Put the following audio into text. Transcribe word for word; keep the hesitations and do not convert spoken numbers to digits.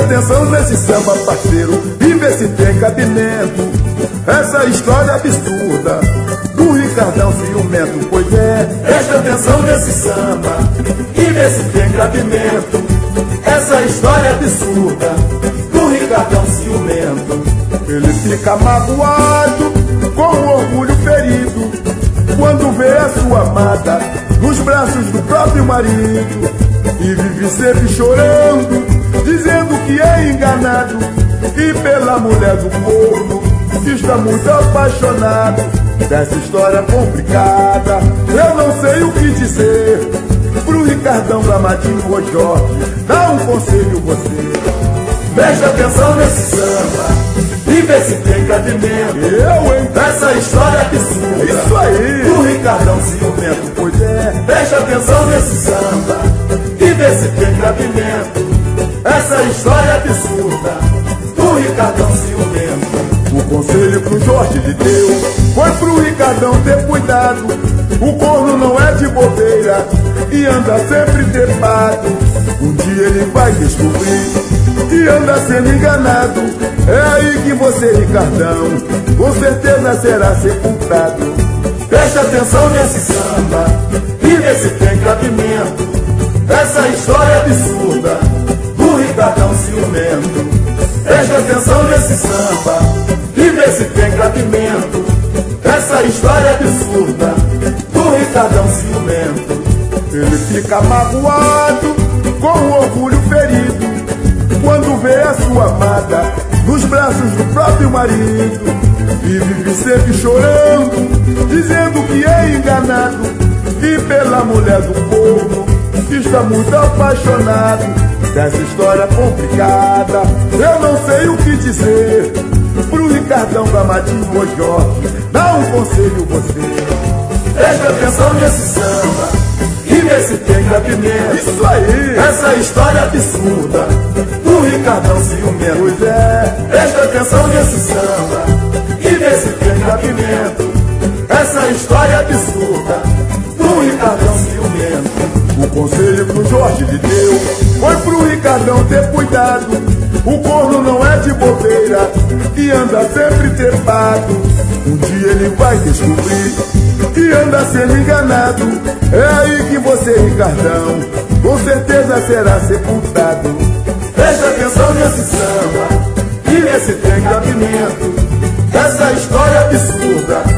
atenção nesse samba, parceiro, e vê se tem cabimento. Essa história absurda do Ricardão ciumento. Pois é, preste atenção nesse samba e vê se tem cabimento. Essa história absurda do Ricardão ciumento. Ele fica magoado, com orgulho ferido, quando vê a sua amada nos braços do próprio marido, e vive sempre chorando, dizendo que é enganado, e pela mulher do corno que está muito apaixonado. Dessa história complicada eu não sei o que dizer. Pro Ricardão Glamadinho, ô Jorge, dá um conselho você. Preste atenção nesse samba e vê se tem cabimento. Eu, hein? Essa história absurda. Isso aí. Do Ricardão ciumento. Pois é. Preste atenção nesse samba e vê se tem cabimento. Essa história absurda do Ricardão ciumento. O conselho pro Jorge lhe deu foi pro Ricardão ter cuidado. O corno não é de bobeira e anda sempre trepado. Um dia ele vai descobrir que anda sendo enganado. É aí que você, Ricardão, com certeza será sepultado. Preste atenção nesse samba e vê se tem cabimento. Essa história absurda do Ricardão ciumento. Preste atenção nesse samba e vê se tem cabimento. Essa história absurda do Ricardão ciumento. Ele fica magoado, com orgulho ferido, quando vê a sua amada nos braços do próprio marido, e vive sempre chorando, dizendo que é enganado, e pela mulher do corno que está muito apaixonado. Dessa história complicada eu não sei o que dizer. Pro Ricardão Glamadinho, ô Jorge, dá um conselho você. Preste atenção nesse samba e vê se tem cabimento. Isso aí. Essa história absurda do Ricardão ciumento. Pois é. Preste atenção nesse samba e vê se tem cabimento. Essa história absurda do Ricardão ciumento. O conselho que o Jorge lhe deu foi pro Ricardão ter cuidado. O corno não é de bobeira e anda sempre trepado. Um dia ele vai descobrir que anda sendo enganado. É aí que você, Ricardão, com certeza será sepultado. Preste atenção nesse samba e vê se tem cabimento. Essa história absurda